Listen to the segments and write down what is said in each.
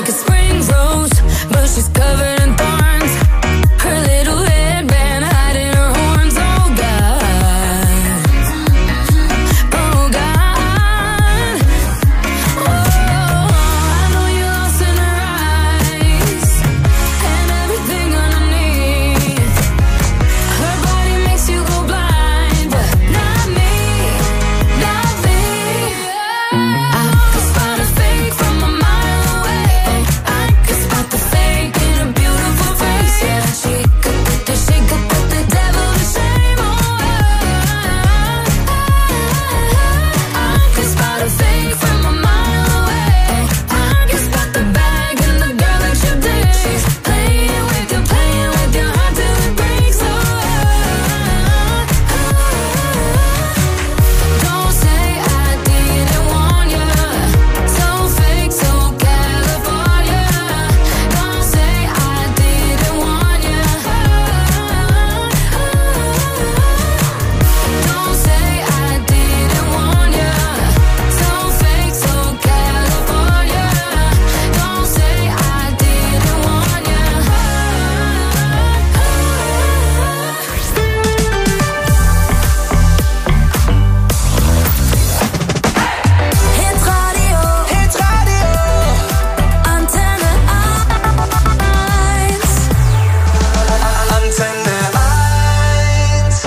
like a spring rose, but she's covered in thorns. Her little headband hiding her horns. Oh God, oh God. Oh, I know you're lost in her eyes and everything underneath. Her body makes you go blind, but not me, not me. I could spot a fake from a mile away. I could spot the fake in a beautiful face. Yeah, she could put the devil to shame. Oh, I could spot a fake from a mile away. I could spot the bag and the girl that you dig. She's playing with your heart till it breaks. Oh, don't say I didn't warn you. So fake, so California. Don't say I didn't warn you. Don't say I didn't warn you. So fake, so California. Don't say I didn't warn you. Hit radio, Antenne 1. Antenne 1.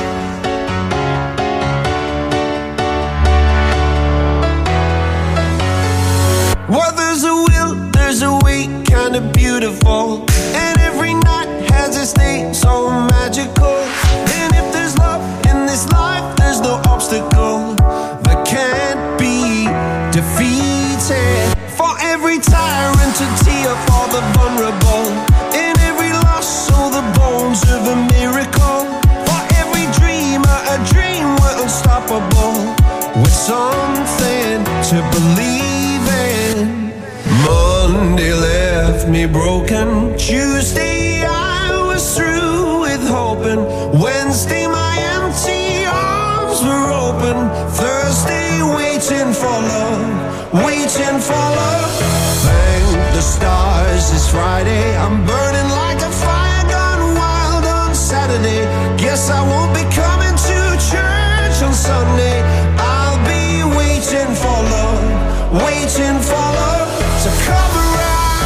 Well, there's a will, there's a way, kinda beautiful. And every night has its day, so magical. And if there's love in this life, there's no obstacle that can't be defeated. For every tyrant to tear for the vulnerable. In every loss, so the bones of a miracle. For every dreamer, a dream we're unstoppable. With something to believe in. Monday left me broken. Tuesday I was through with hoping. Wednesday my empty arms were open. Thursday waiting for love, waiting for love. Thank the stars it's Friday. I'm burning like a fire gone wild on Saturday. Guess I won't be coming to church on Sunday. I'll be waiting for love, waiting for love to come around.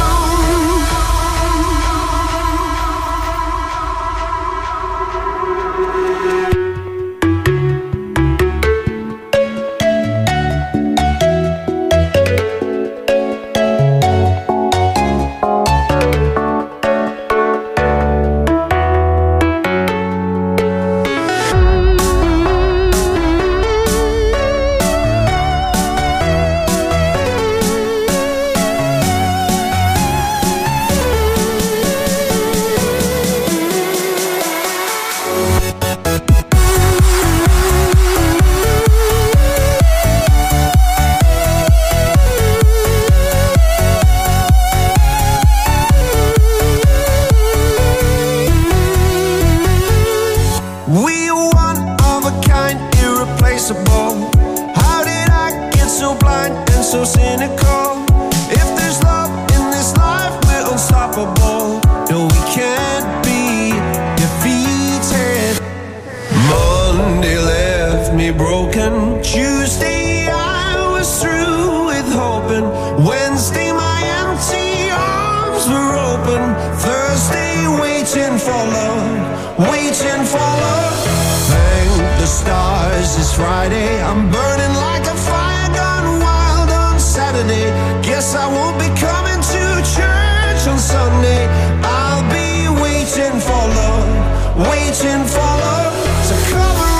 We are one of a kind, irreplaceable. How did I get so blind and so cynical? If there's love in this life, we're unstoppable. No, we can't be defeated. Monday left me broken. Tuesday I was through with hoping. Wednesday my empty arms were open. Thursday waiting for love, waiting for love. Thank the stars it's Friday. I'm burning like a fire gone wild on Saturday. Guess I won't be coming to church on Sunday. I'll be waiting for love, waiting for love to come around.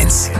1.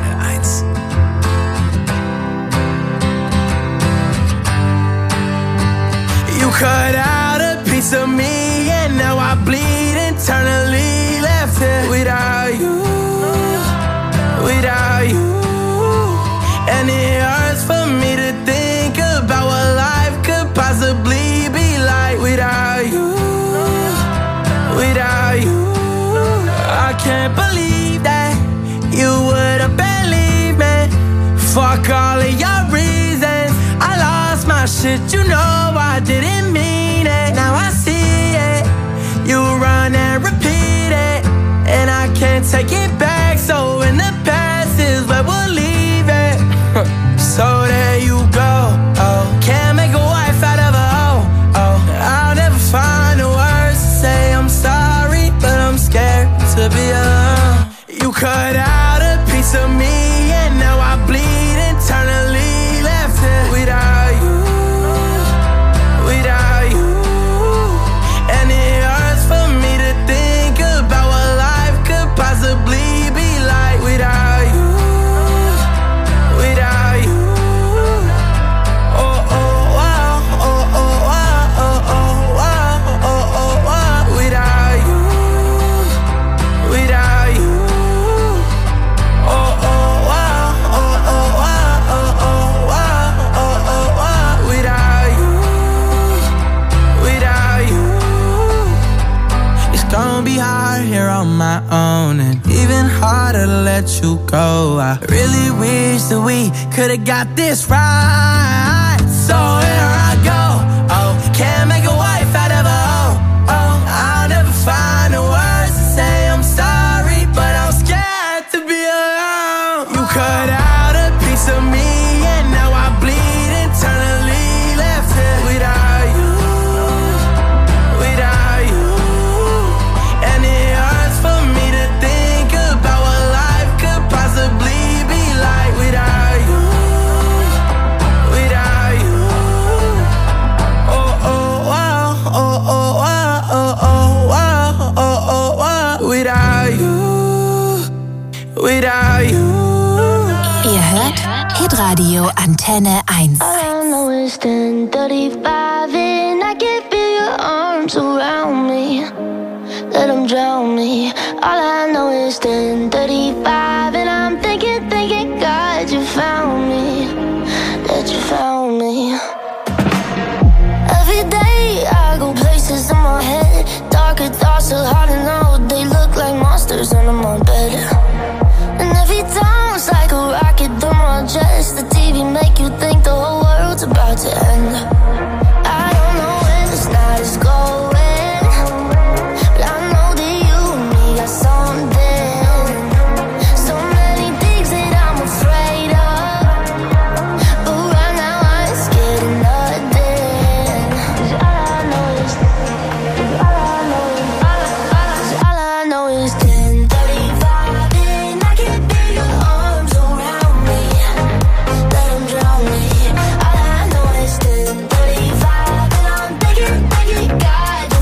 You cut out a piece of me and now I bleed internally. Left here without you, without you. And it hurts for me to think about what life could possibly be like without you, without you. I can't believe that you would have believed me. Fuck all of your reasons. I lost my shit, you know I didn't mean it. Now I see it. You run and repeat it, and I can't take it back. So in the past is where we'll leave it. So there you go. Oh, can't make a wife out of a hoe. Oh, I'll never find the words to say I'm sorry, but I'm scared to be alone. You cut out a piece of me and now I bleed internally. Left here without you, without you. And it hurts for me to think about what life could possibly be like without you, without you. Oh, oh, wow, oh, oh, wow, oh, oh, wow, oh, oh, wow. Without you, without you. Oh, oh, wow, oh, oh, wow, oh, oh, wow, oh, oh, wow. Without you, without you. It's gonna be hard here on my own, and even harder to let you go. I really wish that we could've got this right. So here I go. Oh, can't make a wife out of a hoe. Oh, I'll never find the words to say I'm sorry, but I'm scared to be alone. You cut out a piece of me and now I bleed internally. Left here without you, without you. And it hurts for me to think about what life could possibly be like without you, without you. Oh, oh, wow, oh, oh, wow, oh, oh, wow, oh, oh, wow. Without you, without you. Ihr hört Hitradio Antenne 1. All I know is 10:35 and I can feel your arms around me. Let them drown me. All I know is 10:35 and I'm thinking, God, you found me. That you found me. Every day I go places in my head. Darker thoughts are hard to know. They look like monsters under my bed. And every time it's like a rocket through my chest. The TV make you think the whole world's about to end. I don't know where this night is going, but I know that you and me got something. So many things that I'm afraid of, but right now I ain't scared of nothing. 'Cause all I know is 10:35 and I can feel your arms around me. Let them drown me. All I know is 10:35 and I'm thinking, God,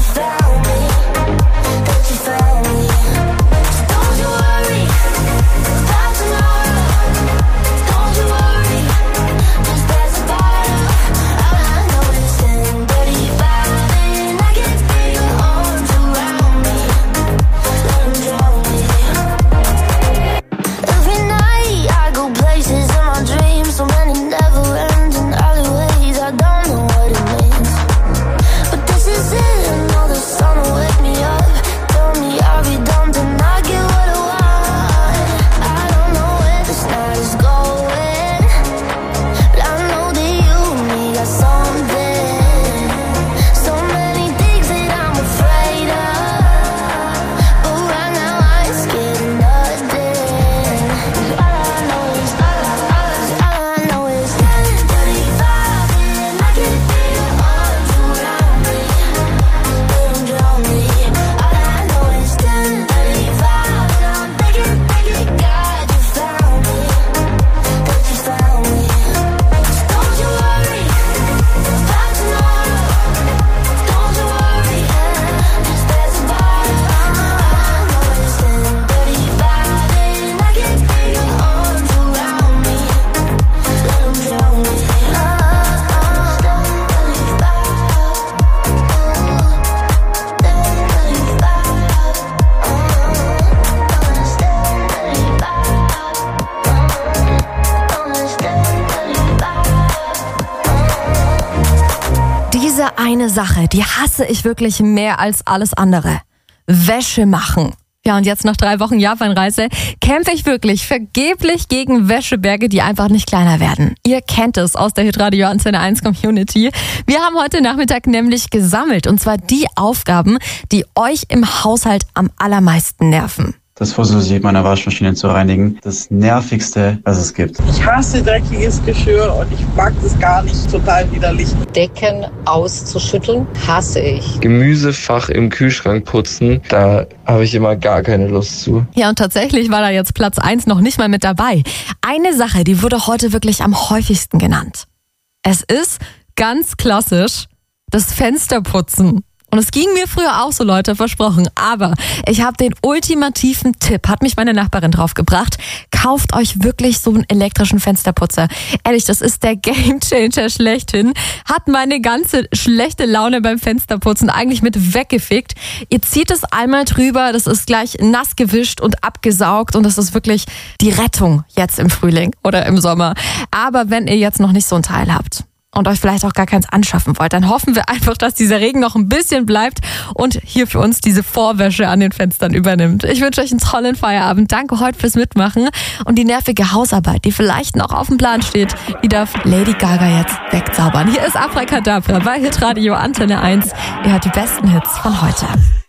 Diese eine Sache, die hasse ich wirklich mehr als alles andere. Wäsche machen. Ja, und jetzt nach 3 Wochen Japanreise kämpfe ich wirklich vergeblich gegen Wäscheberge, die einfach nicht kleiner werden. Ihr kennt es aus der Hitradio Antenne 1 Community. Wir haben heute Nachmittag nämlich gesammelt, und zwar die Aufgaben, die euch im Haushalt am allermeisten nerven. Das Fusselsieb meiner Waschmaschine zu reinigen, das Nervigste, was es gibt. Ich hasse dreckiges Geschirr und ich mag das gar nicht, total widerlich. Decken auszuschütteln, hasse ich. Gemüsefach im Kühlschrank putzen, da habe ich immer gar keine Lust zu. Ja, und tatsächlich war da jetzt Platz 1 noch nicht mal mit dabei. Eine Sache, die wurde heute wirklich am häufigsten genannt. Es ist ganz klassisch das Fensterputzen. Und es ging mir früher auch so, Leute, versprochen. Aber ich habe den ultimativen Tipp, hat mich meine Nachbarin drauf gebracht. Kauft euch wirklich so einen elektrischen Fensterputzer. Ehrlich, das ist der Gamechanger schlechthin. Hat meine ganze schlechte Laune beim Fensterputzen eigentlich mit weggefegt. Ihr zieht es einmal drüber, das ist gleich nass gewischt und abgesaugt. Und das ist wirklich die Rettung jetzt im Frühling oder im Sommer. Aber wenn ihr jetzt noch nicht so ein Teil habt und euch vielleicht auch gar keins anschaffen wollt, dann hoffen wir einfach, dass dieser Regen noch ein bisschen bleibt und hier für uns diese Vorwäsche an den Fenstern übernimmt. Ich wünsche euch einen tollen Feierabend. Danke heute fürs Mitmachen. Und die nervige Hausarbeit, die vielleicht noch auf dem Plan steht, die darf Lady Gaga jetzt wegzaubern. Hier ist Abracadabra bei Hitradio Antenne 1. Ihr hört die besten Hits von heute.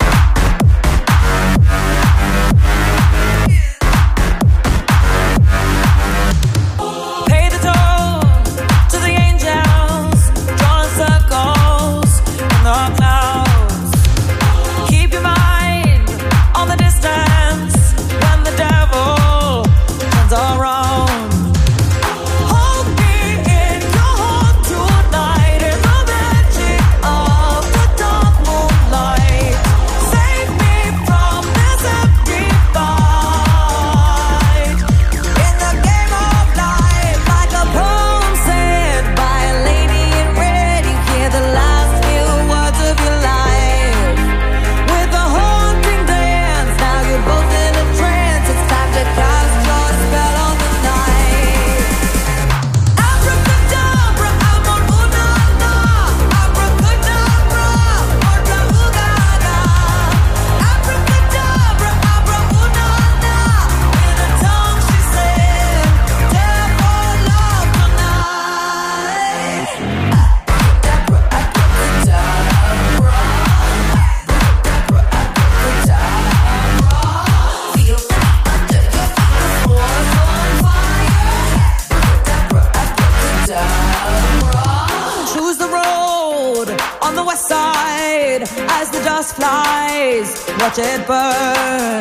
As the dust flies, watch it burn.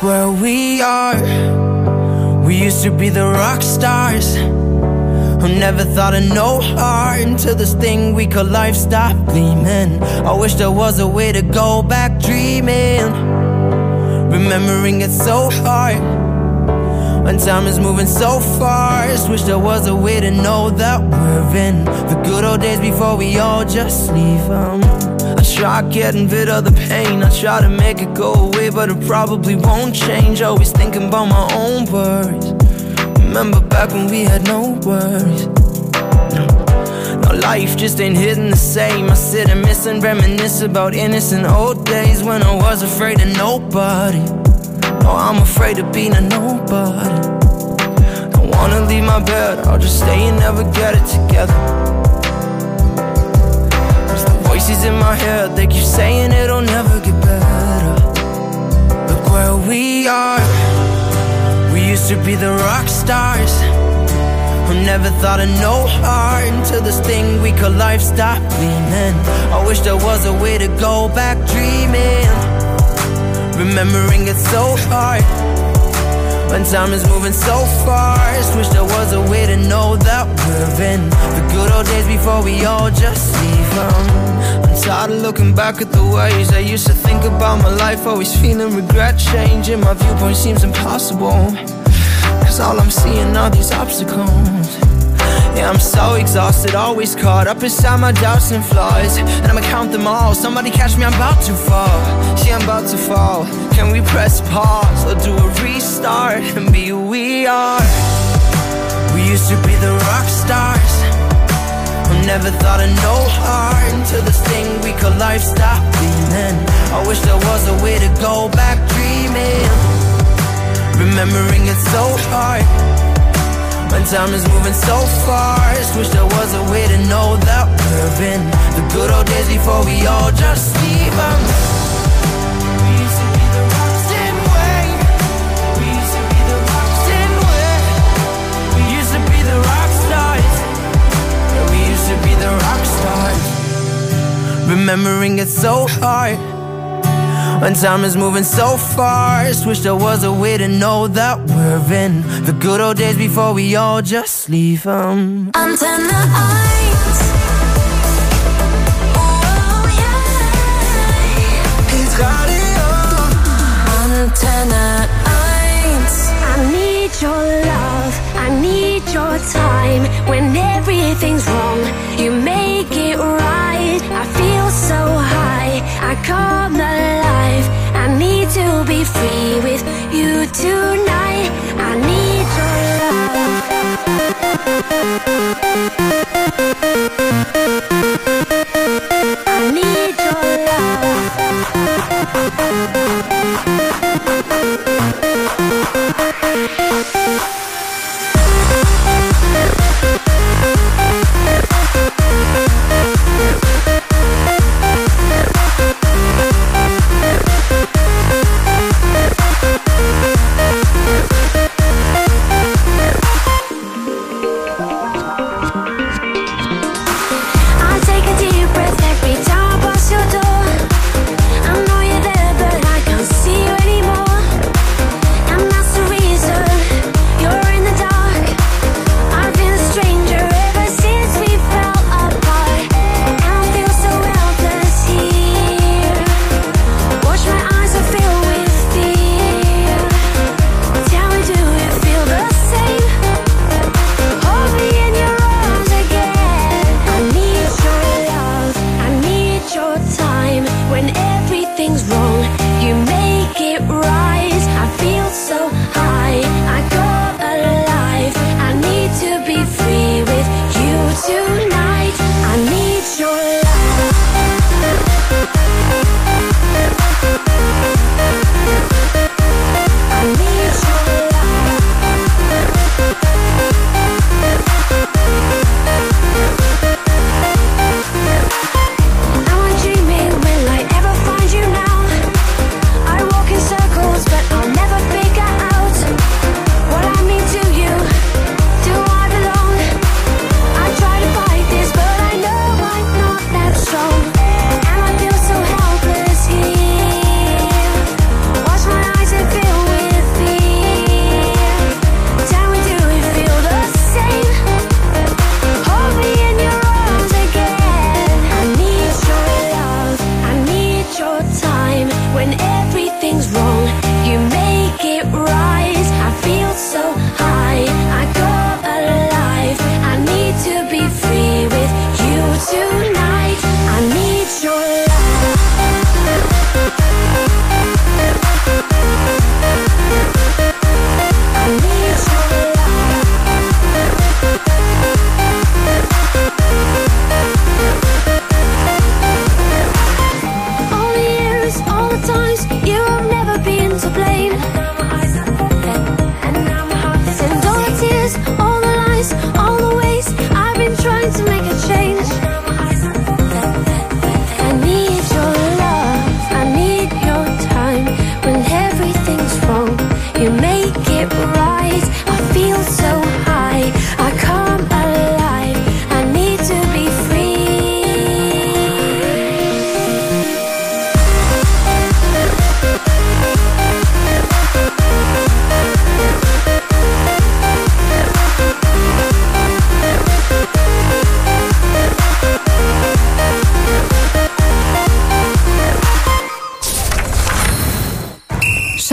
Look where we are. We used to be the rock stars who never thought of no heart until this thing we call life stopped gleaming. I wish there was a way to go back dreaming. Remembering it's so hard when time is moving so fast. Wish there was a way to know that we're in the good old days before we all just leave them. I try getting rid of the pain, I try to make it go away, but it probably won't change. Always thinking about my own worries. Remember back when we had no worries. No, life just ain't hitting the same. I sit and miss and reminisce about innocent old days when I was afraid of nobody. Oh, I'm afraid of being a nobody. Don't wanna leave my bed, I'll just stay and never get it together. Cause the voices in my head, they keep saying it'll never get better. Look where we are. We used to be the rock stars who never thought of no heart until this thing we call life stopped gleaming. I wish there was a way to go back dreaming. Remembering it's so hard when time is moving so fast. Wish there was a way to know that we're in the good old days before we all just leave them. I'm tired of looking back at the ways I used to think about my life, always feeling regret. Changing my viewpoint seems impossible, cause all I'm seeing are these obstacles. Yeah, I'm so exhausted, always caught up inside my doubts and flaws, and I'ma count them all. Somebody catch me, I'm about to fall. See, I'm about to fall. Can we press pause or do a restart and be who we are? We used to be the rock stars who never thought of no heart until this thing we call life stopped gleaming. I wish there was a way to go back dreaming. Remembering it's so hard when time is moving so fast. Wish there was a way to know that we're in the good old days before we all just leave them. We used to be the rocks, didn't we? We used to be the rocks, didn't we? We used to be the rock stars. Yeah, we used to be the rock stars. Remembering it's so hard when time is moving so fast. Wish there was a way to know that we're in the good old days before we all just leave them. Antenne 1. Oh yeah. It's radio. Antenne 1. I need your love, I need your time. When everything's wrong, you make it right. I feel so high, I come alive. I need to be free with you tonight. I need your love. I need your love. I know you're there, but I can't see you anymore.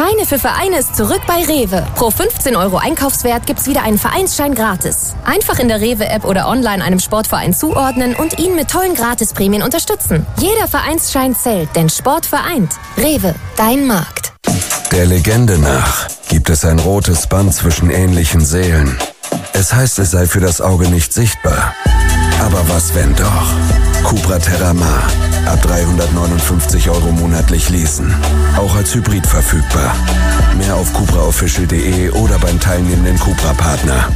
Scheine für Vereine ist zurück bei Rewe. Pro 15 € Einkaufswert gibt's wieder einen Vereinsschein gratis. Einfach in der Rewe-App oder online einem Sportverein zuordnen und ihn mit tollen Gratisprämien unterstützen. Jeder Vereinsschein zählt, denn Sport vereint. Rewe, dein Markt. Der Legende nach gibt es ein rotes Band zwischen ähnlichen Seelen. Es heißt, es sei für das Auge nicht sichtbar. Aber was, wenn doch? Cupra Terramar. Ab 359 € monatlich leasen. Auch als Hybrid verfügbar. Mehr auf cupraofficial.de oder beim teilnehmenden Cupra-Partner.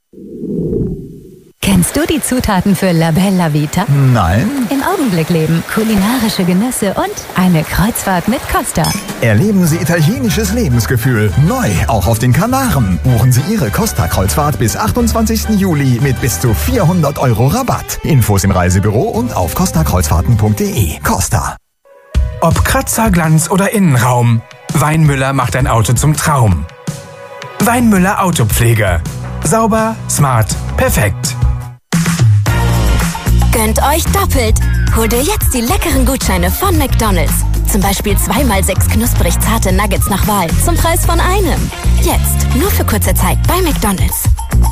Kennst du die Zutaten für La Bella Vita? Nein. Im Augenblick leben, kulinarische Genüsse und eine Kreuzfahrt mit Costa. Erleben Sie italienisches Lebensgefühl. Neu, auch auf den Kanaren. Buchen Sie Ihre Costa-Kreuzfahrt bis 28. Juli mit bis zu 400 € Rabatt. Infos im Reisebüro und auf costakreuzfahrten.de. Costa. Ob Kratzer, Glanz oder Innenraum, Weinmüller macht ein Auto zum Traum. Weinmüller Autopflege. Sauber, smart, perfekt. Gönnt euch doppelt. Hol dir jetzt die leckeren Gutscheine von McDonald's. Zum Beispiel 2x6 knusprig zarte Nuggets nach Wahl zum Preis von einem. Jetzt, nur für kurze Zeit bei McDonald's.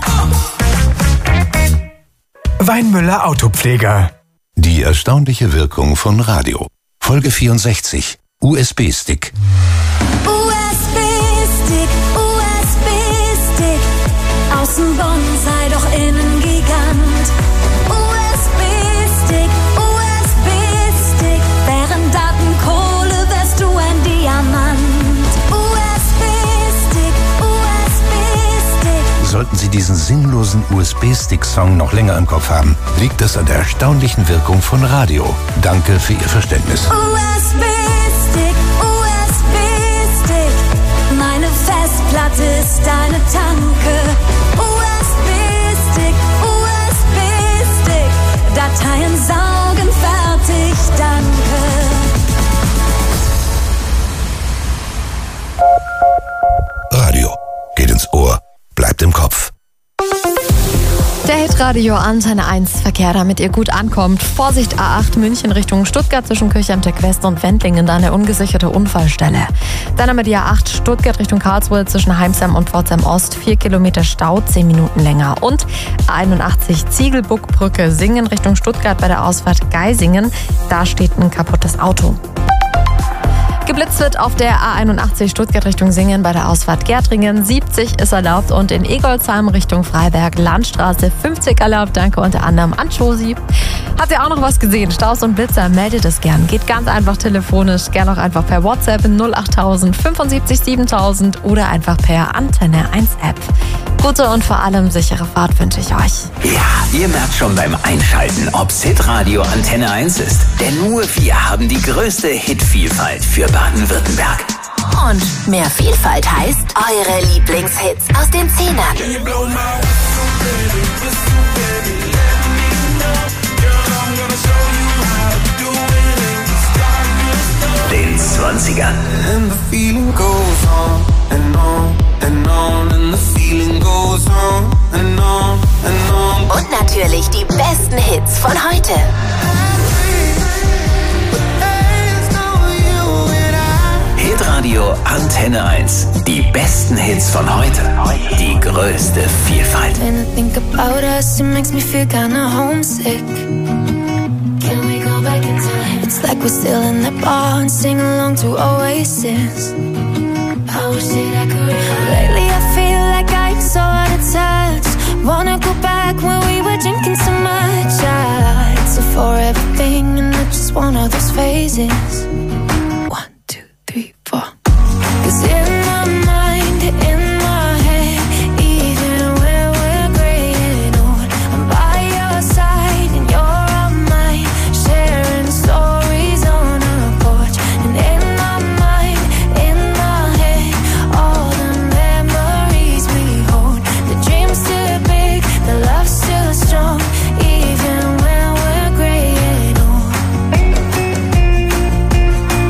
Weinmüller Autopfleger. Die erstaunliche Wirkung von Radio. Folge 64. USB-Stick. USB-Stick, USB-Stick. Außen Bonsai, doch innen Gigant. USB-Stick, USB-Stick. Während Datenkohle wärst du ein Diamant. USB-Stick, USB-Stick. Sollten Sie diesen sinnlosen USB-Stick-Song noch länger im Kopf haben, liegt das an der erstaunlichen Wirkung von Radio. Danke für Ihr Verständnis. USB-Stick, USB-Stick. Meine Festplatte ist deine Tanke. USB-Stick, USB-Stick. Dateien saugen, fertig, danke. Radio. Geht ins Ohr, bleibt im Kopf. Der Hitradio Antenne 1 Verkehr, damit ihr gut ankommt. Vorsicht A8 München Richtung Stuttgart zwischen Kirchheimteck West und Wendlingen, da eine ungesicherte Unfallstelle. Dann haben wir die A8 Stuttgart Richtung Karlsruhe zwischen Heimsheim und Pforzheim Ost, 4 Kilometer Stau, 10 Minuten länger. Und A81 Ziegelbuckbrücke Singen Richtung Stuttgart bei der Ausfahrt Geisingen, da steht ein kaputtes Auto. Geblitzt wird auf der A81 Stuttgart Richtung Singen bei der Ausfahrt Gärtringen. 70 ist erlaubt und in Egolsheim Richtung Freiberg Landstraße 50 erlaubt. Danke unter anderem an Josi. Habt ihr auch noch was gesehen? Staus und Blitzer, meldet es gern. Geht ganz einfach telefonisch, gern auch einfach per WhatsApp in 08000 75 7000 oder einfach per Antenne 1 App. Gute und vor allem sichere Fahrt wünsche ich euch. Ja, ihr merkt schon beim Einschalten, ob's Hitradio Antenne 1 ist. Denn nur wir haben die größte Hitvielfalt für Baden-Württemberg. Und mehr Vielfalt heißt eure Lieblingshits aus den 10ern. Den 20ern. And the feeling goes on and on and on and the feeling goes on and on and on. Und natürlich die besten Hits von heute. Hitradio Antenne 1. Die besten Hits von heute. Die größte Vielfalt. When I think about us, it makes me feel kinda homesick. Can we go back in time? It's like we're still in that bar and sing along to Oasis. I wish that I could. Lately I feel like I'm so out of touch. Wanna go back when we were drinking so much. It's a forever thing and not just one of those phases. 1, 2, 3, 4. 'Cause in my mind, in my head, even when we're gray and old, I'm by your side and you're on mine, sharing stories on our porch. And in my mind, in my head, all the memories we hold. The dream's still big, the love's still strong, even when we're gray and old.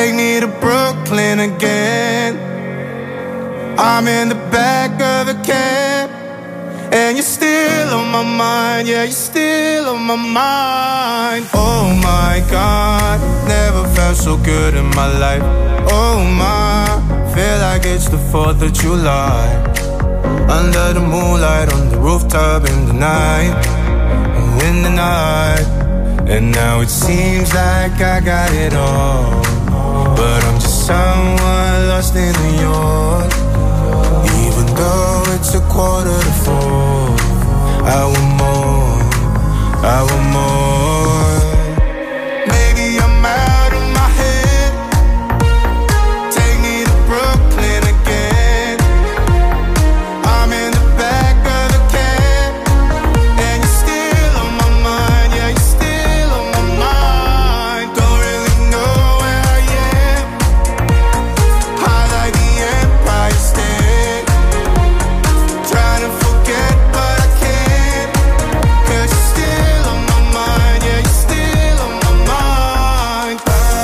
Take me to Brooklyn again. I'm in the back of a cab, and you're still on my mind. Yeah, you're still on my mind. Oh my God, never felt so good in my life. Oh my, feel like it's the 4th of July. Under the moonlight, on the rooftop in the night. Oh, in the night. And now it seems like I got it all, but I'm just someone lost in New York. Even though it's 3:45, I want more, I want more. Maybe I'm out of my head. Take me to Brooklyn again. I'm in the back of a cab, and you're still on my mind. Yeah, you're still on my mind. Don't really know where I am. High like the Empire State. Trying to forget, but I can't. 'Cause you're still on my mind. Yeah, you're still on my mind.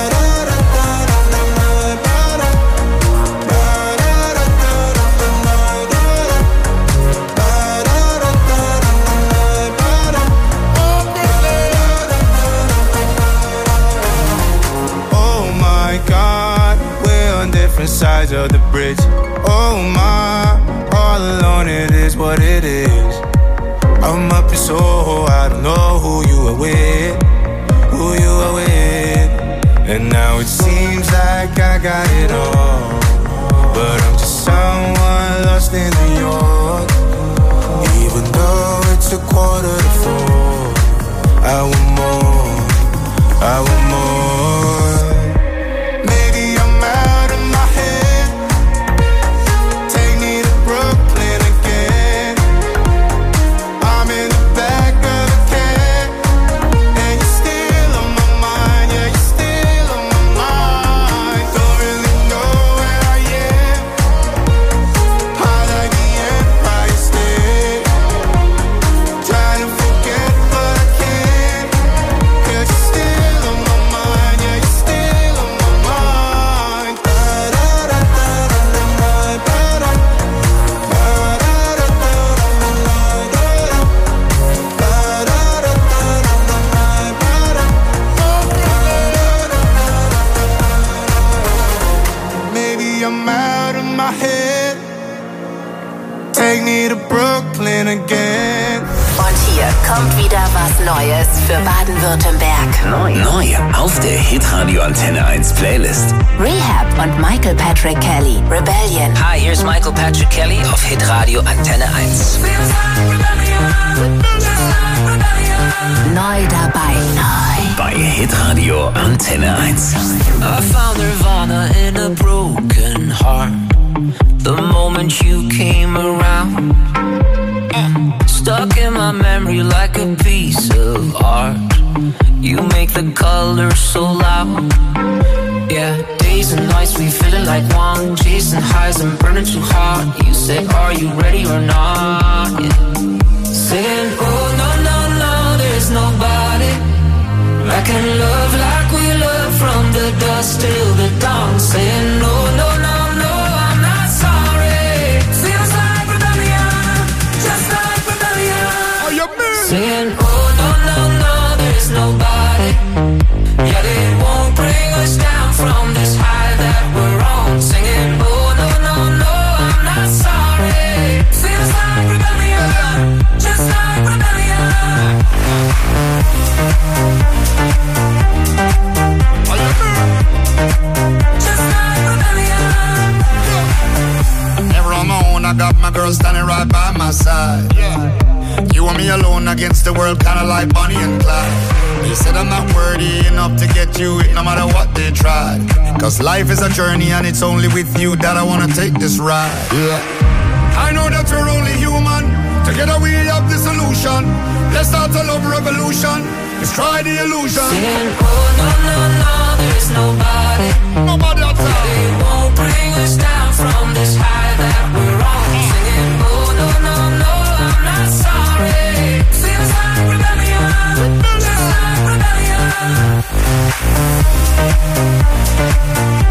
Oh my God, we're on different sides of the bridge. Oh my, all alone it is what it is. I'm up in Soho, I don't know who you are with, who you are with. And now it seems like I got it all, but I'm just someone lost in New York. Even though it's 3:45, I want more, I want more. Maybe I'm out of my head. Take me to Brooklyn again. I'm in the back of a cab, and you're still on my mind. Yeah, you're still on my mind. Don't really know where I am. High like the Empire State. Trying to forget, but I can't. 'Cause you're still on my mind. Yeah, you're still on my mind. Maybe I'm out of my head. Take me to Brooklyn again. Und hier kommt wieder was Neues für Baden-Württemberg. Neu auf der Hitradio Antenne 1 Playlist. Rehab und Michael Patrick Kelly, Rebellion. Hi, here's Michael Patrick Kelly auf Hitradio Antenne 1. Neu dabei, neu. Bei Hitradio Antenne 1. I found Nirvana in a broken heart. The moment you came around, stuck in my memory like a piece of art. You make the colors so loud. Yeah, days and nights we feeling like one, chasing highs and burning too hot. You said, are you ready or not? Yeah. Saying, oh no, no, no, there's nobody that can love like we love, from the dusk till the dawn. Saying, no, no, no, no, I'm not sorry. Feels like rebellion, just like rebellion. Saying, oh no, no, no, there's nobody. Yeah, they won't bring us down from this high that we're on. Singing, oh no, no, no, I'm not sorry. Feels like rebellion, just like rebellion. Just like rebellion. Never on my own, I got my girl standing right by my side. You and me alone against the world, kinda like Bonnie and Clyde. They said I'm not worthy enough to get you it, no matter what they tried. 'Cause life is a journey and it's only with you that I wanna take this ride. I know that we're only human. Together we have the solution. Let's start a love revolution. Let's try the illusion. Saying, oh no, no, no, there's nobody. Nobody outside. They won't bring us down from this high that we're on. Singing, oh no, no, no, I'm not sorry. Feels like rebellion, just like rebellion.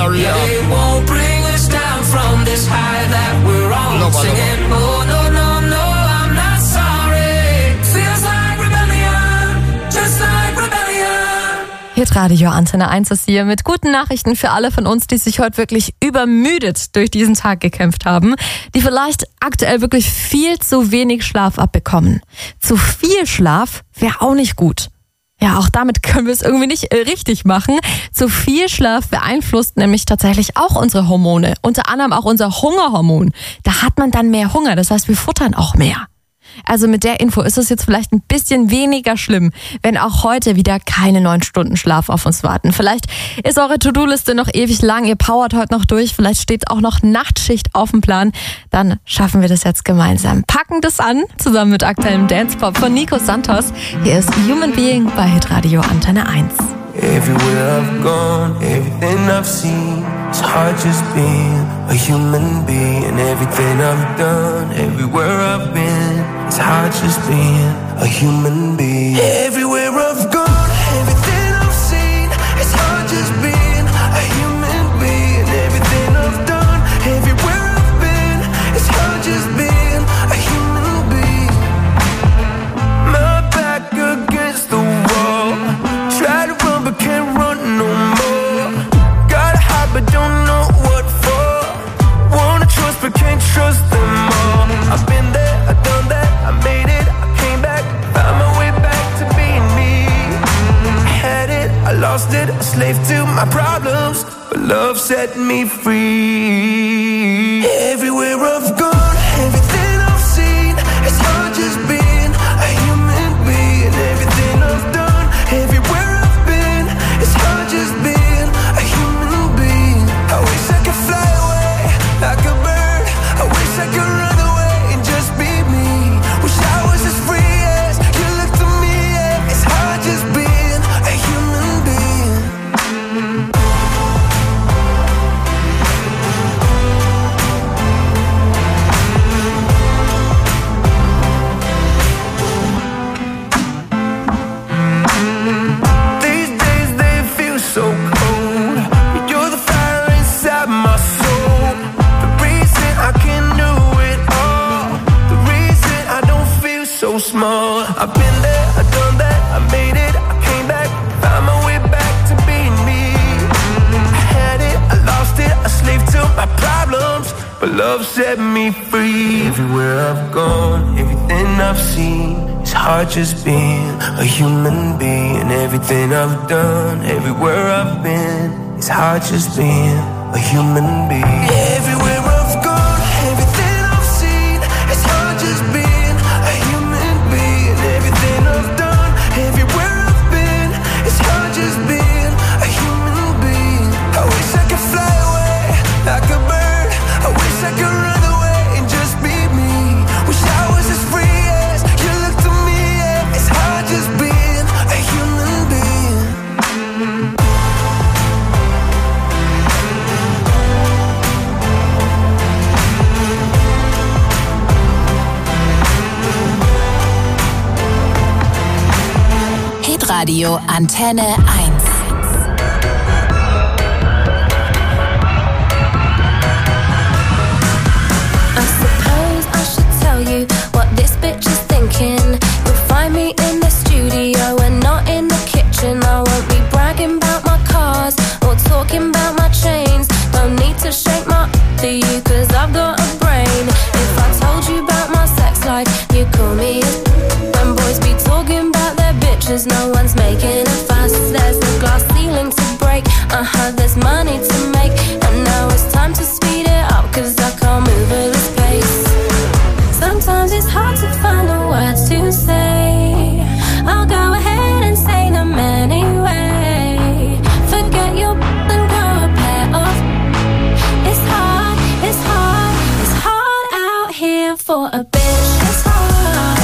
area. Yeah, they won't bring us down from this high that we're on. Singing, oh no, no, no, I'm not sorry. Feels like rebellion, just like rebellion. Hitradio Antenne 1 ist hier mit guten Nachrichten für alle von uns, die sich heute wirklich übermüdet durch diesen Tag gekämpft haben, die vielleicht aktuell wirklich viel zu wenig Schlaf abbekommen. Zu viel Schlaf wäre auch nicht gut. Ja, auch damit können wir es irgendwie nicht richtig machen. Zu viel Schlaf beeinflusst nämlich tatsächlich auch unsere Hormone, unter anderem auch unser Hungerhormon. Da hat man dann mehr Hunger, das heißt, wir futtern auch mehr. Also mit der Info ist es jetzt vielleicht ein bisschen weniger schlimm, wenn auch heute wieder keine 9 Stunden Schlaf auf uns warten. Vielleicht ist eure To-Do-Liste noch ewig lang, ihr powert heute noch durch, vielleicht steht auch noch Nachtschicht auf dem Plan. Dann schaffen wir das jetzt gemeinsam. Packen das an, zusammen mit aktuellem Dance-Pop von Nico Santos. Hier ist Human Being bei Hitradio Antenne 1. Everywhere I've gone, everything I've seen, it's hard just being a human being. Everything I've done, everywhere I've been, it's hard just being a human being. Everywhere I've gone, everything I've seen, it's hard just being a human being. Everything I've done, everywhere I've been, it's hard just being a human being. My back against the wall, try to run but can't run no more. Gotta hide but don't know what for. Wanna trust but can't trust them all. I've been there, I've done that, I made it, I came back, found my way back to being me. I had it, I lost it, a slave to my problems, but love set me free. Everywhere I've gone, everything I've seen, it's hard just being a human being. Everything I've done, everywhere I've been, it's hard just being a human being. I wish I could fly away like a bird. I wish I could run away and just be me. Wish I was as free as you look to me. Yeah. It's hard just being a human being. These days they feel so cold, but you're the fire inside my soul. The reason I can do it all, the reason I don't feel so small. I've been there, I've done that, I made it, I came back, found my way back to being me. I had it, I lost it, a slave to my problems, but love set me free. Everywhere I've gone, everything I've seen, it's hard just being a human being. Everything I've done, everywhere I've been, it's hard just being a human being. Everywhere I've gone, everything I've seen, it's hard just being a human being. Everything I've done, everywhere I've been, it's hard just being a human being. I wish I could fly away like a bird. I wish I could run away and just be me. Wish I was as free as you look to me. Yeah. It's hard just being a human being. Hitradio Antenne 1. I suppose I should tell you what this bitch is thinking. You'll find me in the studio and not in the kitchen. I won't be bragging about my cars or talking about my chains. Don't need to shake my to you cause I've got a brain. If I told you about my sex life, you'd call me a when boys be talking about their bitches, no one's making a fuss. There's a glass ceiling to break, there's money to make. And now it's time to speed it up cause I can't move at this pace. Sometimes it's hard to find the words to say. I'll go ahead and say them anyway. Forget your and grow a pair of. It's hard, it's hard, it's hard out here for a bitch. It's hard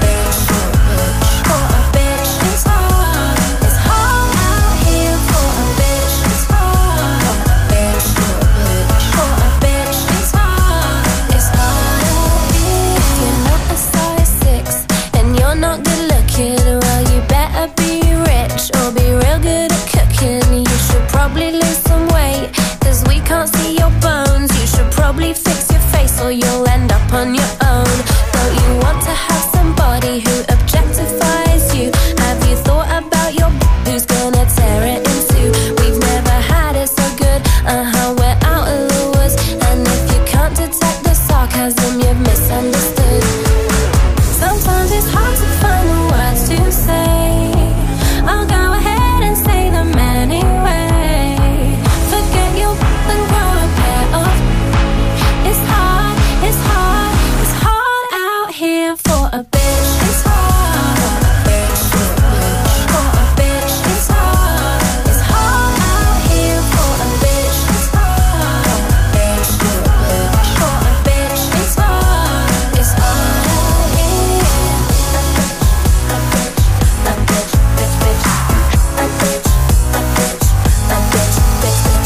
for a bitch. It's hard, it's hard out here for a bitch. It's hard for a bitch. It's hard, it's hard out here. If you're not a size 6 and you're not good looking, well you better be rich or be real good at cooking. You should probably lose some weight cause probably fix your face or you'll end up on your own. Don't you want to have somebody who objectifies you? Have you thought about your who's gonna tear it in two? We've never had it so good, we're out of the woods. And if you can't detect the sarcasm, you've misunderstood. Sometimes it's hard to find the words to say. I'll go ahead and say them anyway. Forget your and grow a pair of. It's hard, it's hard, it's hard out here for a bitch. It's hard for a bitch. It's hard, it's hard out here for a bitch. It's hard for a bitch. It's hard, it's hard out here. A bitch, bitch, bitch. A bitch, a bitch, a bitch, bitch, bitch.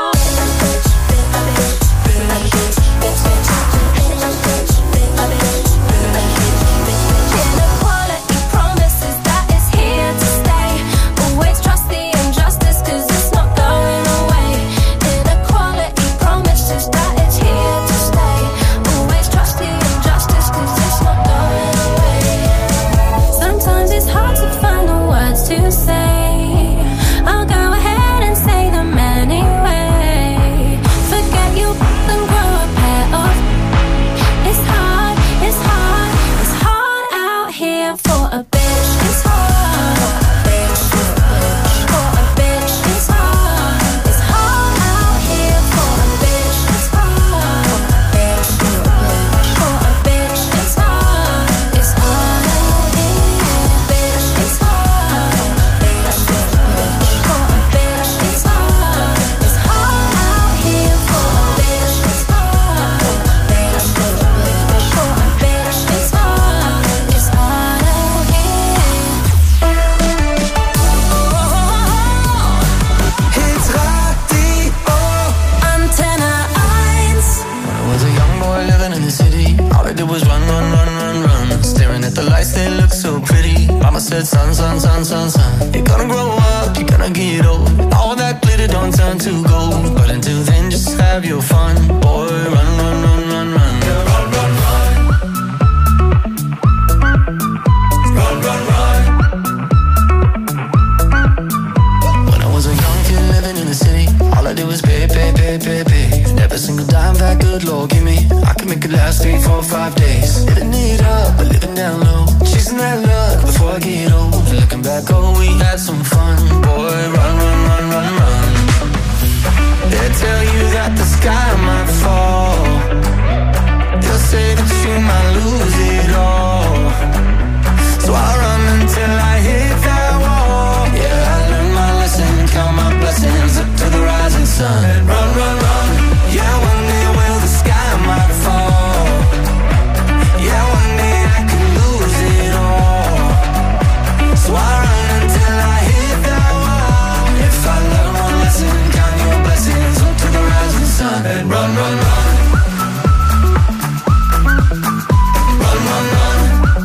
Inequality promises that it's here to stay. Always trust the injustice 'cause it's not going away. Inequality promises that it's here to stay. Always trust the injustice 'cause it's not going away. Sometimes it's hard to find the words to say. I'll go ahead and say them anyway. Forget you and grow a pair of. It's hard, it's hard, it's hard out here for a bitch. It's hard for a bitch. It's hard, it's hard out here for a bitch. It's hard for a bitch. It's hard, it's hard out here, bitch. It's hard for a bitch. It's hard, it's hard out here for a bitch. It's hard for a bitch. It's hard, it's hard out here. Hits Radio Antenne 1. When I was a young boy living in the city, all I did was run, run, run, run, run. Staring at the lights, they look so pretty. Mama said, son, son, son, son, son, you're gonna grow up, you're gonna get old. All that glitter don't turn to gold. But until then, just have your fun. Boy, run, run, run, run, run. Yeah, run, run, run. Run, run, run. When I was a young kid living in the city, all I did was pay, pay, pay, pay, pay. And every single dime that good Lord give me, I can make it last 3, 4, 5 days. Living it up, but living down low. Chasing that luck before I get old. And looking back, oh, we had some fun. Boy, run, run, run, run, run. They tell you that the sky might fall. They'll say that you might lose it all. So I run until I hit that wall. Yeah, I learned my lesson, count my blessings up to the rising sun. Run, run, run. Yeah, one day will the sky might fall. Yeah, one day I could lose it all. So I run until I hit that wall. If I learn one lesson, count your blessings up to the rising sun. Run, run, run. Run, run, run.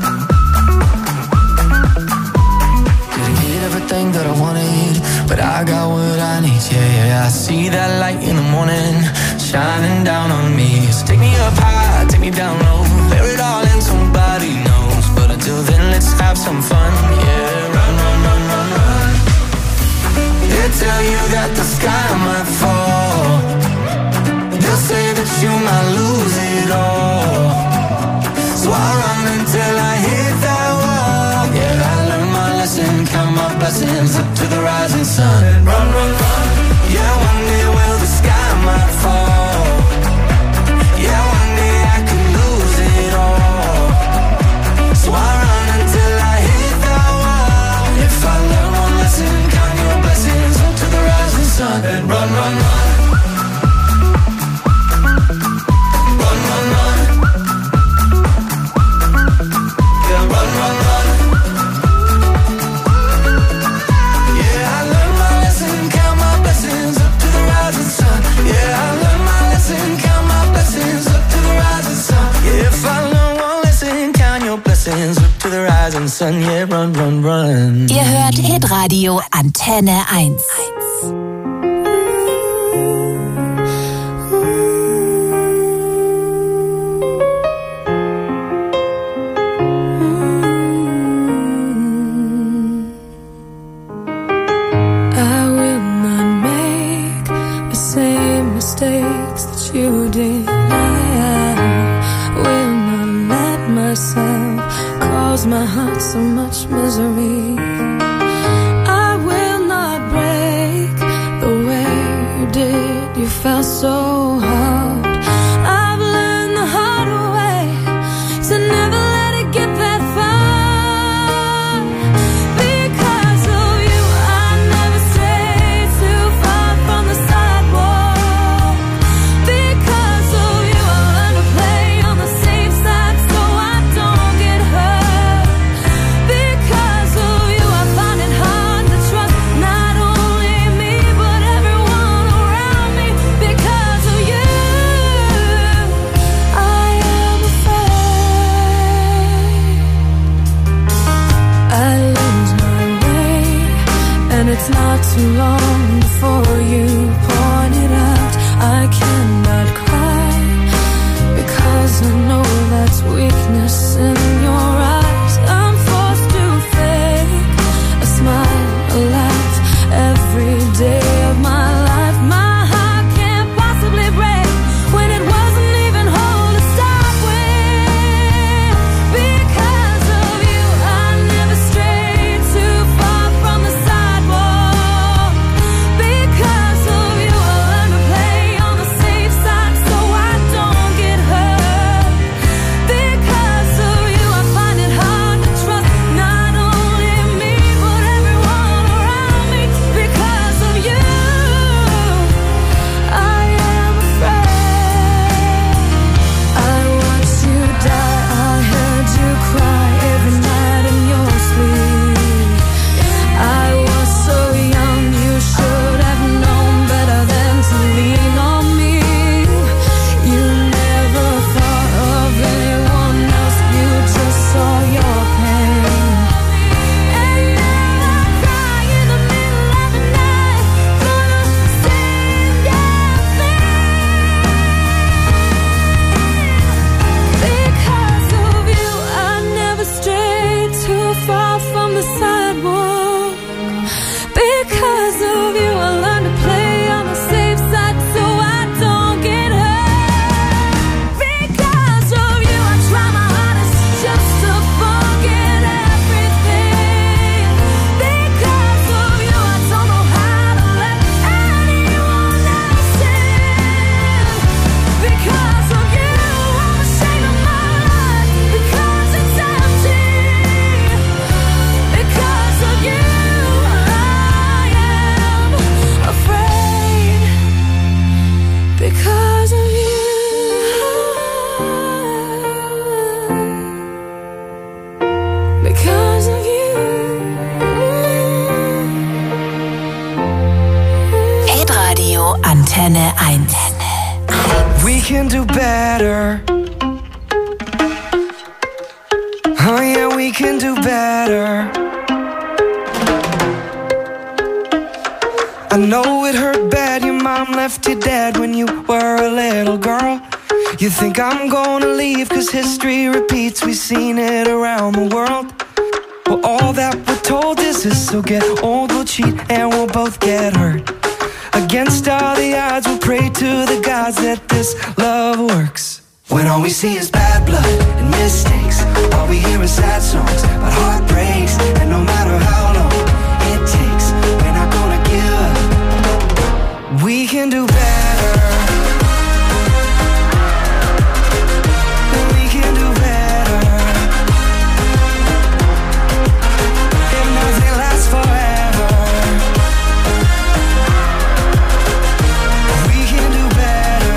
Didn't get everything that I wanted, but I got what I need, yeah, yeah. I see that light in the morning, shining down on me. So take me up high, take me down low, bear it all in, somebody knows. But until then, let's have some fun, yeah. Run, run, run, run, run. They tell you that the sky might fall. They'll say that you might lose it all. So I run until I hit that wall. Yeah, I learned my lesson, count my blessings up to the rising sun. Run, run, run. Yeah, one day will the sky might fall. Yeah, one day I could lose it all. So I run until I hit that wall. If I learn one lesson, count your blessings up to the rising sun. Run, run, run. Run, run, run. Yeah, run, run, run. Yeah, I learned my lesson, count my blessings up to the rising sun. Yeah, I learned my lesson, count my blessings up to the rising sun. Yeah, if I learn one lesson, count your blessings up to the rising sun. Yeah, run, run, run. Ihr hört Hitradio Antenne 1. mistakes that you did. I will not let myself cause my heart so much misery. I will not break the way you did. You fell so hard. I've learned the hard way to never let it get that far. Because of you, I never stray too far from the sidewalk. Because of you, I learn to play on the safe side so I don't get hurt. Because of you, I find it hard to trust not only me but everyone around me. Because of you, I am afraid I lose my way, and it's not too long before you point it out. I cannot cry because I know that's weakness in your eyes. I'm forced to fake a smile, a laugh every day of my life. My heart can't possibly break when it wasn't even whole to start with. Because of you, I never strayed too far from the sidewalk. Because of you, I learned to play on the safe side so I don't get hurt. Because of you, I find it hard to trust not only me but everyone around me. Because of you, I am afraid. I watched you die, I heard you cry every night in your sleep. I was so young, you should have known better than to lean on me. You never thought of anyone else, you just saw your pain. And now I cry in the middle of the night for the same damn thing. Because of you, I never strayed too far from the sidewalk. Because of you, I learned to play on the safe side so I don't get hurt. Because of you, I try my hardest just to forget everything. Because of you, I don't know how to let anyone else in. Because of you, I'm ashamed of my life because it's empty. Because of you, I am afraid. Because of you. Because of you. Hitradio Antenne 1. We can do better. Oh yeah, we can do better. I know it hurt bad, your mom left you dead when you were a little girl. You think I'm gonna leave cause history repeats, we've seen it around the world. Well, all that we're told is this, so get old, we'll cheat and we'll both get hurt. Against all the odds, we'll pray to the gods that this love works. When all we see is bad blood and mistakes, all we hear is sad songs about heartbreaks. And no matter how long it takes, we're not gonna give up. We can do better. We can do better. If nothing lasts forever, we can do better.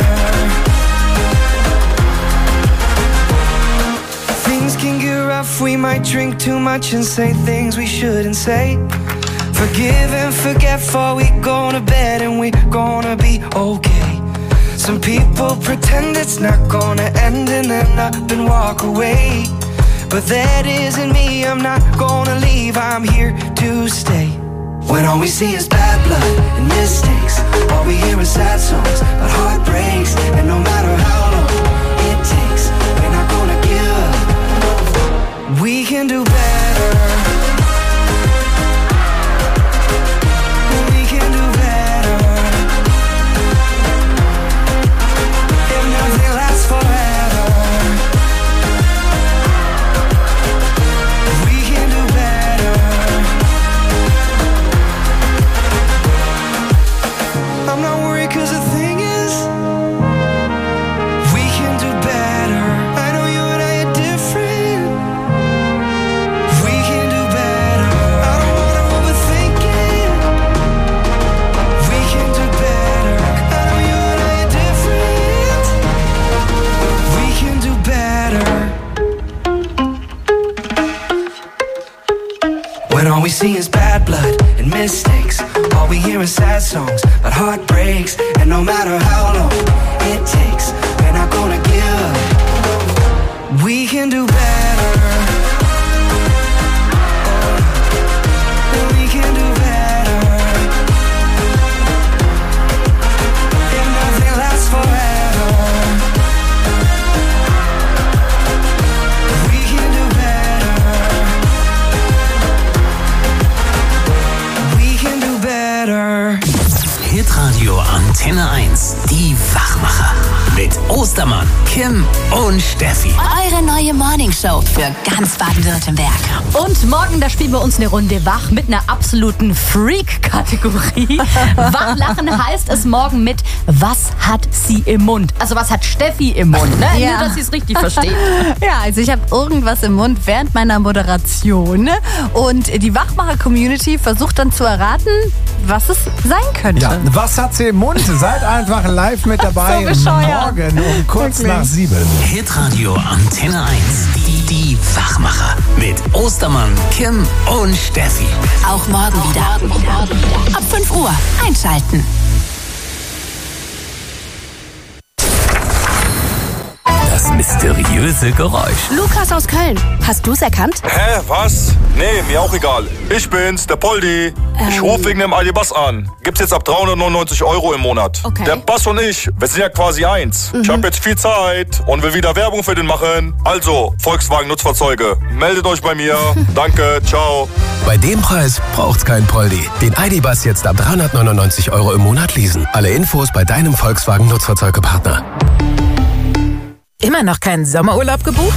Things can get rough, we might drink too much and say things we shouldn't say. Forgive and forget before we go to bed and we gonna be okay. Some people pretend it's not gonna end and then up and walk away. But that isn't me, I'm not gonna leave, I'm here to stay. When all we see is bad blood and mistakes, all we hear is sad songs about heartbreaks. And no matter how long it takes, we're not gonna give up. We can do better. We can do better. weeks, all we hear is sad songs about heartbreaks. And no matter how long it takes, we're not gonna give up. We can do better. We can do better. And nothing lasts forever. We can do better. We can do better. Hitradio Antenne 1, die Wachmacher. Mit Ostermann, Kim und Steffi. Eure neue Morningshow für ganz Baden-Württemberg. Und morgen, da spielen wir uns eine Runde wach mit einer absoluten Freak-Kategorie. Wachlachen heißt es morgen mit Was hat sie im Mund? Also was hat Steffi im Mund, ne? Ja. Nur, dass sie es richtig versteht. Ja, also ich habe irgendwas im Mund während meiner Moderation und die Wachmacher-Community versucht dann zu erraten, was es sein könnte. Ja, was hat sie im Mund? Seid einfach live mit dabei. So bescheuert. Morgen um kurz Wirklich. nach 7. Hitradio Antenne 1, die Wachmacher. Mit Ostermann, Kim und Steffi. Auch morgen wieder. Ab 5 Uhr einschalten. Das mysteriöse Geräusch. Lukas aus Köln. Hast du's erkannt? Hä, was? Nee, mir auch egal. Ich bin's, der Poldi. Ich rufe wegen dem ID-Bus an. Gibt's jetzt ab 399 € im Monat. Okay. Der Bus und ich, wir sind ja quasi eins. Ich habe jetzt viel Zeit und will wieder Werbung für den machen. Also, Volkswagen Nutzfahrzeuge, meldet euch bei mir. Danke, ciao. Bei dem Preis braucht's kein Poldi. Den ID-Bus jetzt ab 399 € im Monat leasen. Alle Infos bei deinem Volkswagen Nutzfahrzeugepartner. Immer noch keinen Sommerurlaub gebucht?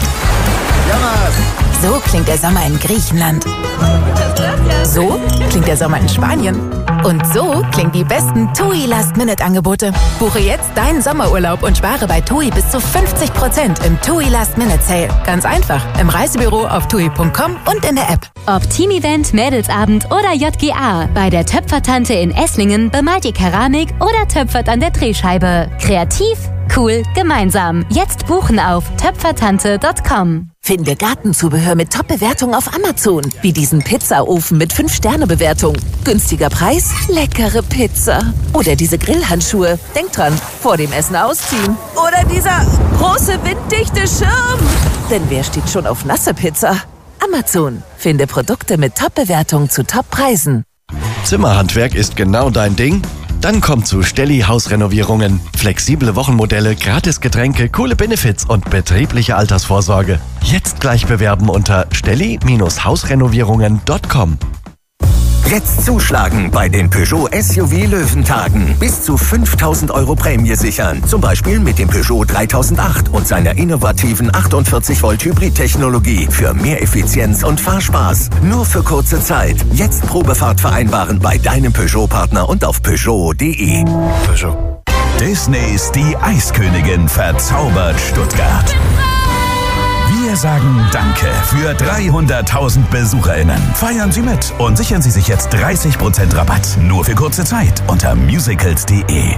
So klingt der Sommer in Griechenland. So klingt der Sommer in Spanien. Und so klingen die besten TUI Last-Minute-Angebote. Buche jetzt deinen Sommerurlaub und spare bei TUI bis zu 50% im TUI Last-Minute-Sale. Ganz einfach. Im Reisebüro auf TUI.com und in der App. Ob Team-Event, Mädelsabend oder JGA. Bei der Töpfertante in Esslingen bemalt ihr Keramik oder töpfert an der Drehscheibe. Kreativ, cool, gemeinsam. Jetzt buchen auf töpfertante.com. Finde Gartenzubehör mit Top-Bewertung auf Amazon. Wie diesen Pizzaofen mit 5-Sterne-Bewertung. Günstiger Preis, leckere Pizza. Oder diese Grillhandschuhe. Denk dran, vor dem Essen ausziehen. Oder dieser große winddichte Schirm. Denn wer steht schon auf nasse Pizza? Amazon. Finde Produkte mit Top-Bewertung zu Top-Preisen. Zimmerhandwerk ist genau dein Ding? Dann komm zu Stelli Hausrenovierungen. Flexible Wochenmodelle, gratis Getränke, coole Benefits und betriebliche Altersvorsorge. Jetzt gleich bewerben unter stelli-hausrenovierungen.com. Jetzt zuschlagen bei den Peugeot SUV Löwentagen. Bis zu 5.000 € Prämie sichern. Zum Beispiel mit dem Peugeot 3008 und seiner innovativen 48 Volt Hybrid-Technologie für mehr Effizienz und Fahrspaß. Nur für kurze Zeit. Jetzt Probefahrt vereinbaren bei deinem Peugeot-Partner und auf Peugeot.de. Peugeot. Disneys Die Eiskönigin verzaubert Stuttgart. Wir sagen Danke für 300.000 BesucherInnen. Feiern Sie mit und sichern Sie sich jetzt 30% Rabatt. Nur für kurze Zeit unter musicals.de.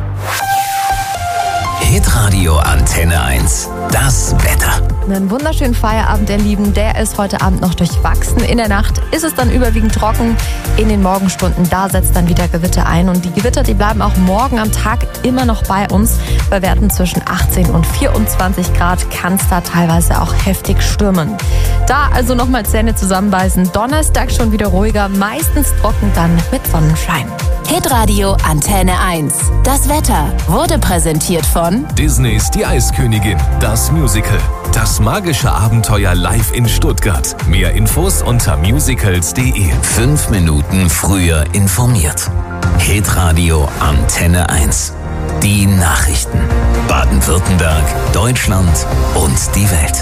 Hitradio Antenne 1, das Wetter. Einen wunderschönen Feierabend, ihr Lieben. Der ist heute Abend noch durchwachsen. In der Nacht ist es dann überwiegend trocken. In den Morgenstunden, da setzt dann wieder Gewitter ein. Und die Gewitter, die bleiben auch morgen am Tag immer noch bei uns. Bei Werten zwischen 18 und 24 Grad kann es da teilweise auch heftig stürmen. Da also nochmal Zähne zusammenbeißen. Donnerstag schon wieder ruhiger, meistens trocken, dann mit Sonnenschein. Hitradio Antenne 1. Das Wetter wurde präsentiert von Disneys Die Eiskönigin, das Musical. Das magische Abenteuer live in Stuttgart. Mehr Infos unter musicals.de. 5 Minuten früher informiert. Hitradio Antenne 1. Die Nachrichten. Baden-Württemberg, Deutschland und die Welt.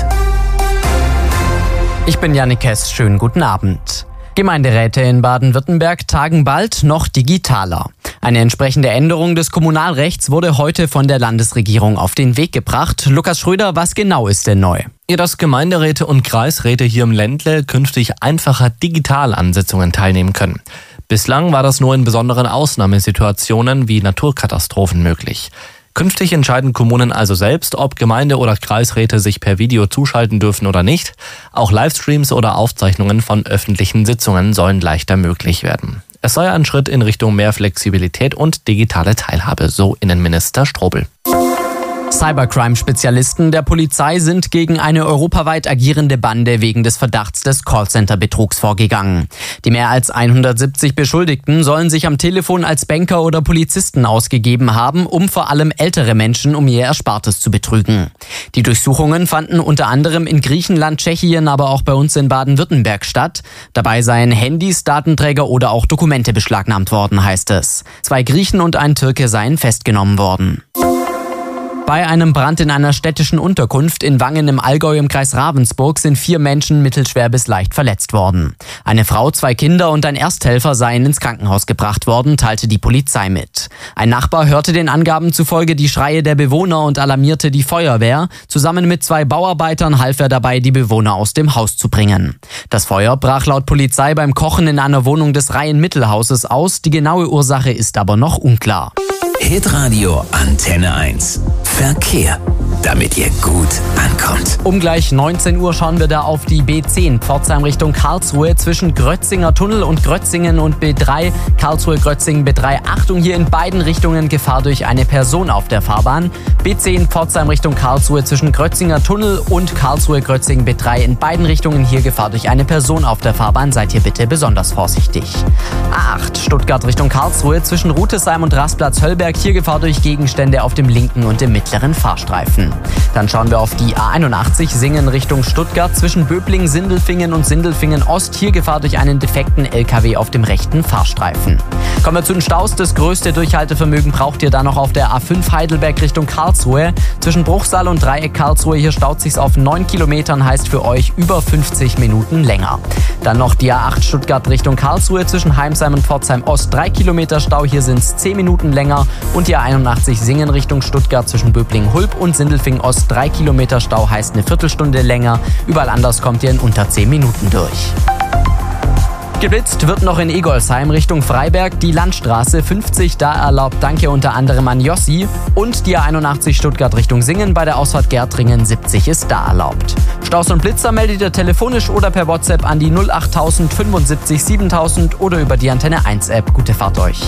Ich bin Jannik Hess, schönen guten Abend. Gemeinderäte in Baden-Württemberg tagen bald noch digitaler. Eine entsprechende Änderung des Kommunalrechts wurde heute von der Landesregierung auf den Weg gebracht. Lukas Schröder, was genau ist denn neu? Ja, dass Gemeinderäte und Kreisräte hier im Ländle künftig einfacher digital an Sitzungen teilnehmen können. Bislang war das nur in besonderen Ausnahmesituationen wie Naturkatastrophen möglich. Künftig entscheiden Kommunen also selbst, ob Gemeinde- oder Kreisräte sich per Video zuschalten dürfen oder nicht. Auch Livestreams oder Aufzeichnungen von öffentlichen Sitzungen sollen leichter möglich werden. Es sei ein Schritt in Richtung mehr Flexibilität und digitale Teilhabe, so Innenminister Strobel. Cybercrime-Spezialisten der Polizei sind gegen eine europaweit agierende Bande wegen des Verdachts des Callcenter-Betrugs vorgegangen. Die mehr als 170 Beschuldigten sollen sich am Telefon als Banker oder Polizisten ausgegeben haben, um vor allem ältere Menschen um ihr Erspartes zu betrügen. Die Durchsuchungen fanden unter anderem in Griechenland, Tschechien, aber auch bei uns in Baden-Württemberg statt. Dabei seien Handys, Datenträger oder auch Dokumente beschlagnahmt worden, heißt es. 2 Griechen und ein Türke seien festgenommen worden. Bei einem Brand in einer städtischen Unterkunft in Wangen im Allgäu im Kreis Ravensburg sind 4 Menschen mittelschwer bis leicht verletzt worden. Eine Frau, 2 Kinder und ein Ersthelfer seien ins Krankenhaus gebracht worden, teilte die Polizei mit. Ein Nachbar hörte den Angaben zufolge die Schreie der Bewohner und alarmierte die Feuerwehr. Zusammen mit 2 Bauarbeitern half er dabei, die Bewohner aus dem Haus zu bringen. Das Feuer brach laut Polizei beim Kochen in einer Wohnung des Reihen-Mittelhauses aus. Die genaue Ursache ist aber noch unklar. Hitradio Antenne 1. Verkehr, damit ihr gut ankommt. Um gleich 19 Uhr schauen wir da auf die B10 Pforzheim Richtung Karlsruhe zwischen Grötzinger Tunnel und Grötzingen und B3 Karlsruhe-Grötzingen B3. Achtung, hier in beiden Richtungen Gefahr durch eine Person auf der Fahrbahn. B10 Pforzheim Richtung Karlsruhe zwischen Grötzinger Tunnel und Karlsruhe-Grötzingen B3. In beiden Richtungen hier Gefahr durch eine Person auf der Fahrbahn. Seid hier bitte besonders vorsichtig. A8 Stuttgart Richtung Karlsruhe zwischen Rutesheim und Rastplatz-Höllberg. Hier Gefahr durch Gegenstände auf dem linken und dem mittleren Fahrstreifen. Dann schauen wir auf die A81 Singen Richtung Stuttgart zwischen Böblingen, Sindelfingen und Sindelfingen Ost. Hier Gefahr durch einen defekten LKW auf dem rechten Fahrstreifen. Kommen wir zu den Staus. Das größte Durchhaltevermögen braucht ihr dann noch auf der A5 Heidelberg Richtung Karlsruhe. Zwischen Bruchsal und Dreieck Karlsruhe. Hier staut sich's auf 9 Kilometern, heißt für euch über 50 Minuten länger. Dann noch die A8 Stuttgart Richtung Karlsruhe zwischen Heimsheim und Pforzheim Ost. 3 Kilometer Stau, hier sind's 10 Minuten länger. Und die A81 Singen Richtung Stuttgart zwischen Böblingen-Hulb und Sindelfingen Ost. 3 Kilometer Stau heißt eine Viertelstunde länger. Überall anders kommt ihr in unter 10 Minuten durch. Geblitzt wird noch in Egolsheim Richtung Freiberg. Die Landstraße 50, da erlaubt Danke unter anderem an Jossi. Und die A81 Stuttgart Richtung Singen bei der Ausfahrt Gärtringen 70 ist da erlaubt. Staus und Blitzer meldet ihr telefonisch oder per WhatsApp an die 08000 75 7000 oder über die Antenne 1 App. Gute Fahrt euch.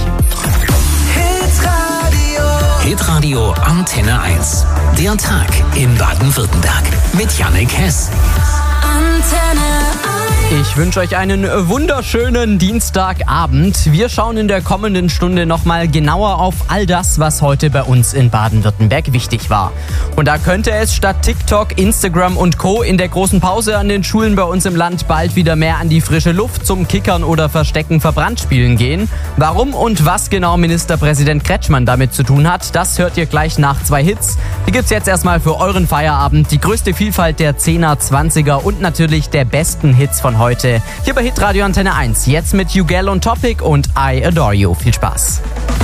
Hitradio Antenne 1. Der Tag in Baden-Württemberg mit Jannik Hess. Antenne 1. Ich wünsche euch einen wunderschönen Dienstagabend. Wir schauen in der kommenden Stunde nochmal genauer auf all das, was heute bei uns in Baden-Württemberg wichtig war. Und da könnte es statt TikTok, Instagram und Co. in der großen Pause an den Schulen bei uns im Land bald wieder mehr an die frische Luft zum Kickern oder Verstecken verbrannt spielen gehen. Warum und was genau Ministerpräsident Kretschmann damit zu tun hat, das hört ihr gleich nach 2 Hits. Die gibt's jetzt erstmal für euren Feierabend. Die größte Vielfalt der 10er, 20er und natürlich der besten Hits von heute. Hier bei Hitradio Antenne 1. Jetzt mit Hugel und Topic und I Adore You. Viel Spaß.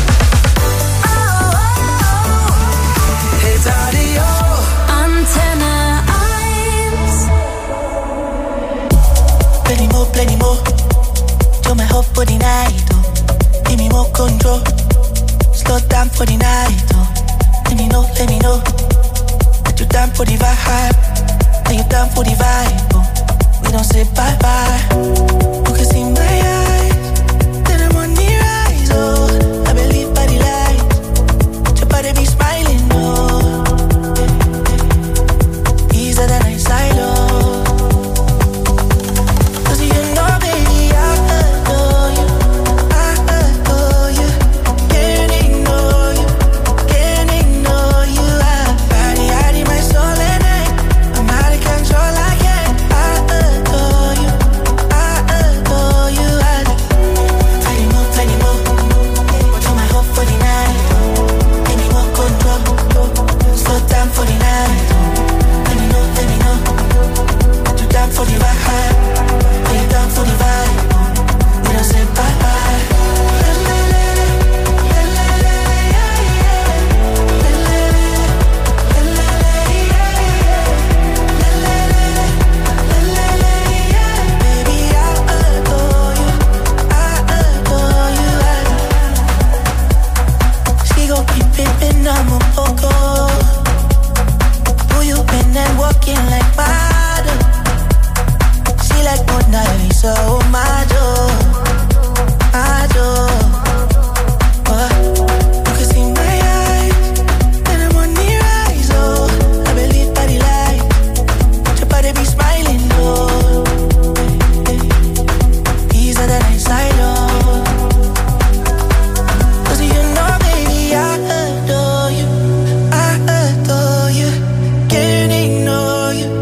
Antenne 1. Plenty more. Do my hope for the night, oh. Give me more control. Slow down for the night, oh. Let me know. That you down for the vibe. Are you down for the vibe, oh. We don't say bye-bye. You can see my eyes.